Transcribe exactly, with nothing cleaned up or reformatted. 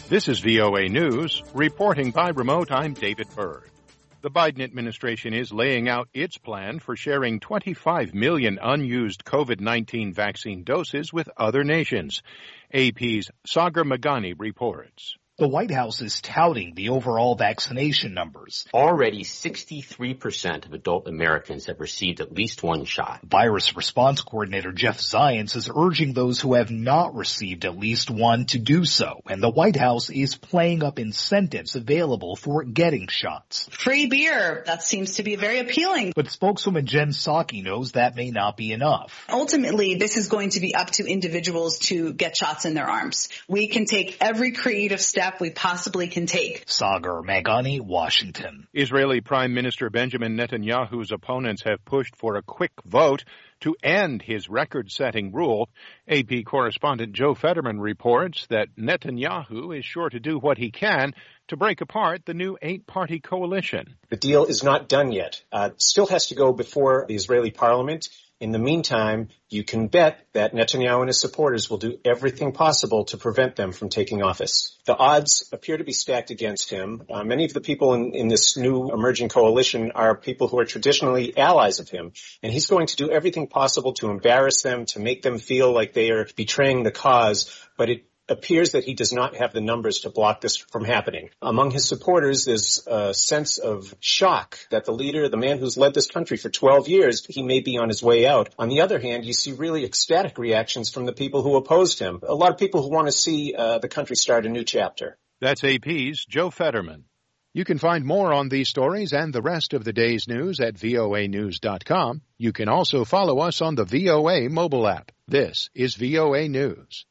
This is V O A News. Reporting by remote, I'm David Berg. The Biden administration is laying out its plan for sharing twenty-five million unused COVID nineteen vaccine doses with other nations. A P's Sagar Meghani reports. The White House is touting the overall vaccination numbers. Already sixty-three percent of adult Americans have received at least one shot. Virus Response Coordinator Jeff Zients is urging those who have not received at least one to do so, and the White House is playing up incentives available for getting shots. Free beer, that seems to be very appealing. But spokeswoman Jen Psaki knows that may not be enough. Ultimately, this is going to be up to individuals to get shots in their arms. We can take every creative step we possibly can take. Sagar Meghani, Washington. Israeli Prime Minister Benjamin Netanyahu's opponents have pushed for a quick vote to end his record-setting rule. A P correspondent Joe Fetterman reports that Netanyahu is sure to do what he can to break apart the new eight-party coalition. The deal is not done yet. Uh, still has to go before the Israeli parliament. In the meantime, you can bet that Netanyahu and his supporters will do everything possible to prevent them from taking office. The odds appear to be stacked against him. Uh, many of the people in, in this new emerging coalition are people who are traditionally allies of him, and he's going to do everything possible to embarrass them, to make them feel like they are betraying the cause, but it appears that he does not have the numbers to block this from happening. Among his supporters, there's a sense of shock that the leader, the man who's led this country for twelve years, he may be on his way out. On the other hand, you see really ecstatic reactions from the people who opposed him. A lot of people who want to see uh, the country start a new chapter. That's A P's Joe Fetterman. You can find more on these stories and the rest of the day's news at V O A news dot com. You can also follow us on the V O A mobile app. This is V O A News.